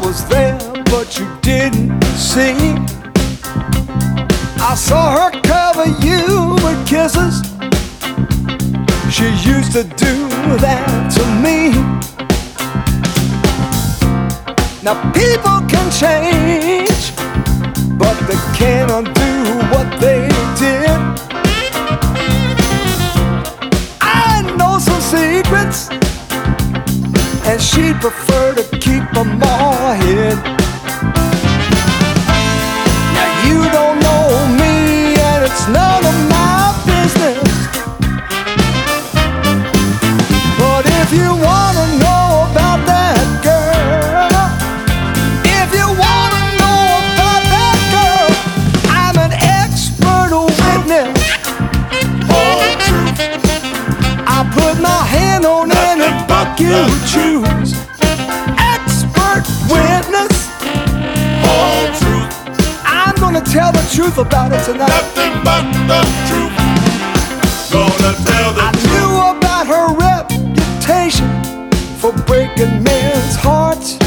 was there, but you didn't see. I saw her cover you with kisses. She used to do that to me. Now people can change, but they can't undo what they did. I know some secrets, and she'd prefer to keep them all hid. Now you don't know me, and it's none of my business. But if you wanna know about that girl, if you wanna know about that girl, I'm an expert witness. I put my hand on any book you choose. Expert witness. I'm gonna tell the truth about it tonight. Nothing but the truth. Gonna tell the truth. I knew about her reputation for breaking men's hearts.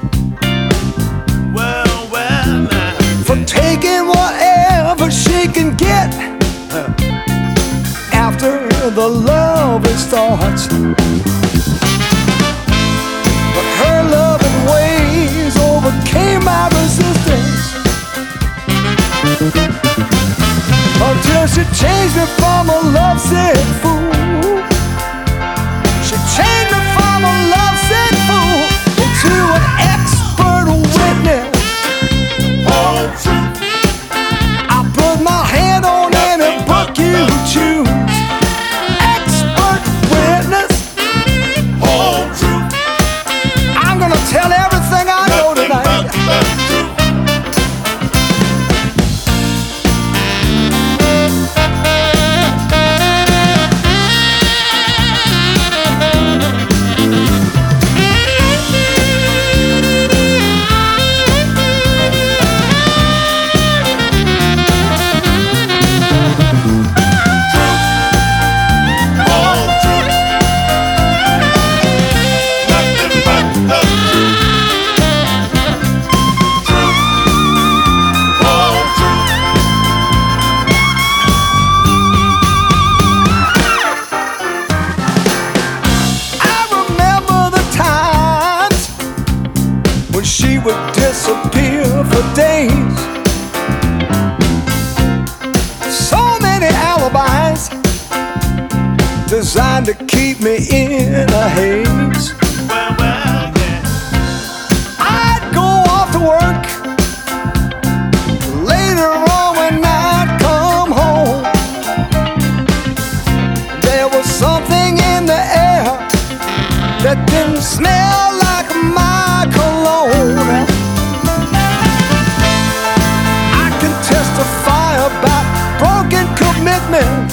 Well, now. For taking whatever she can get after the love starts. But her loving ways overcame my resistance, until she changed me from a lovesick fool. She changed me from a lovesick fool into an expert witness. I put my hand on any book you choose. Expert witness. I'm gonna tell everything I know tonight. She would disappear for days. So many alibis designed to keep me in a haze. Well, yeah. I'd go off to work. Later on when I'd come home, there was something in the air that didn't smell like my cologne. I can testify about broken commitments,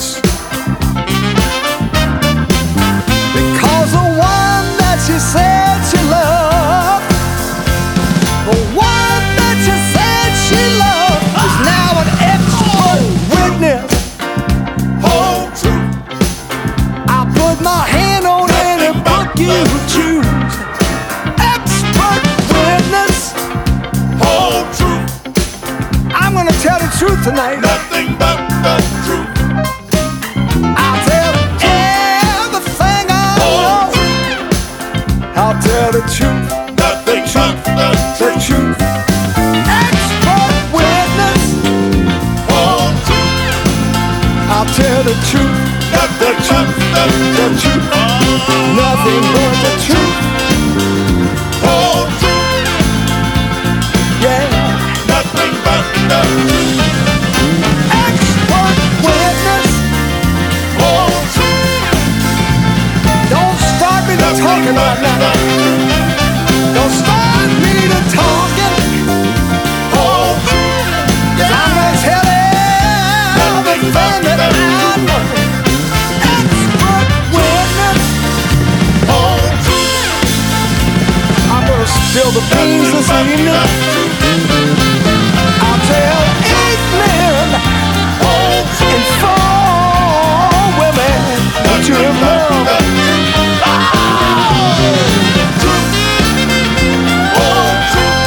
because the one that she said she loved, the one that she said she loved, is now an expert witness. Whole truth. I put my hand on any book you choose. Expert witness. Whole truth. I'm gonna tell the truth tonight. Nothing but the truth. I'll tell everything I know. I'll tell the truth. Nothing but the The truth. Expert witness. whole truth. I'll tell the truth. Nothing but The truth. Nothing but the truth. whole truth. Yeah. Nothing but the truth. Expert witness. Whole truth. Don't start me to talking right now. Don't start me to talking. Whole truth. 'Cause I'm gonna tell everything that I know. Expert witness. Whole truth. I'm gonna spill the beans this evening. I'll tell 8 men and 4 women that you're in love. Whole truth.